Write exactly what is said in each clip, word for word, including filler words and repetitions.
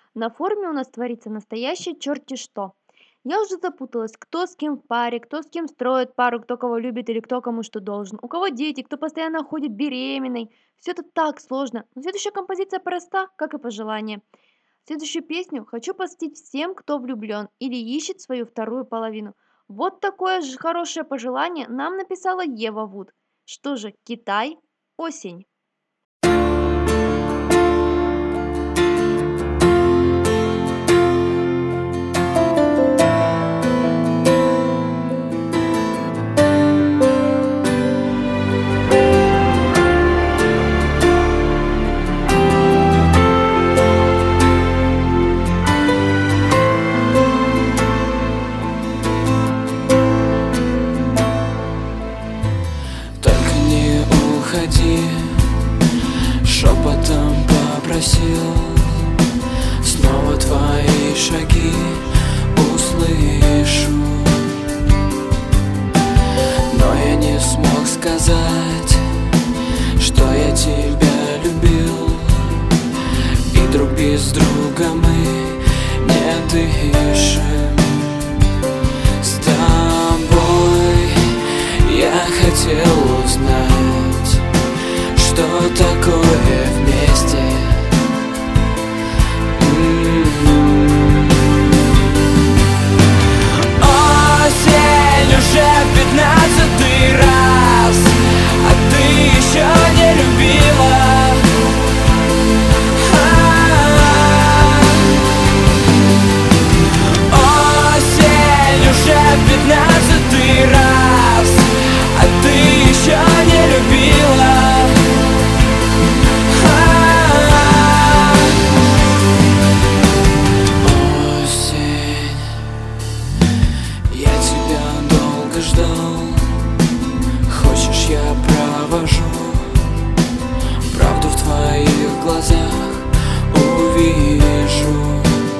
На форуме у нас творится настоящее черти что. Я уже запуталась, кто с кем в паре, кто с кем строит пару, кто кого любит или кто кому что должен. У кого дети, кто постоянно ходит беременной. Все это так сложно. Но следующая композиция проста, как и пожелание. Следующую песню хочу посвятить всем, кто влюблен или ищет свою вторую половину. Вот такое же хорошее пожелание нам написала Ева Вуд. Что же, Китай, осень. Уходи, шепотом попросил, снова твои шаги услышу. Но я не смог сказать, что я тебя любил, и друг без друга мы не дышим. С тобой я хотел узнать, что такое вместе. М-м-м. Осень уже пятнадцатый раз, а ты еще не любила. Осень уже пятнадцатый раз, а ты еще не любила. Осень, я тебя долго ждал. Хочешь, я провожу правду в твоих глазах увижу.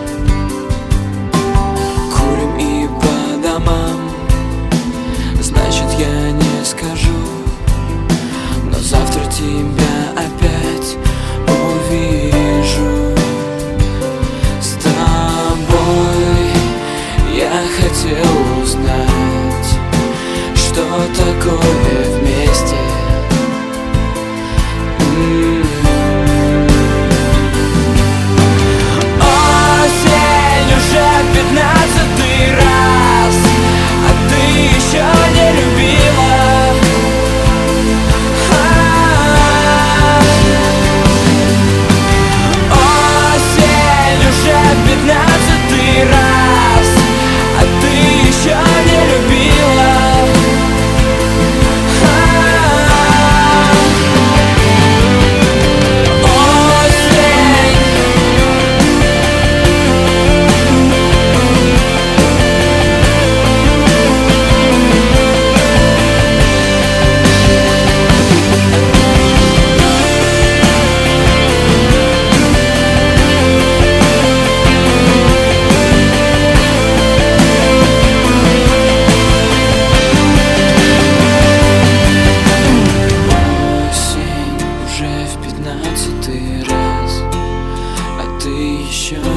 Курим и по домам, значит, я не скажу, но завтра тебя опять увижу. С тобой я хотел узнать, что такое вместе. М-м-м. Осень уже пятнадцатый раз, а ты еще не любила. Осень уже пятнадцатый раз, а ты еще не любила. Осень уже в пятнадцатый раз, а ты еще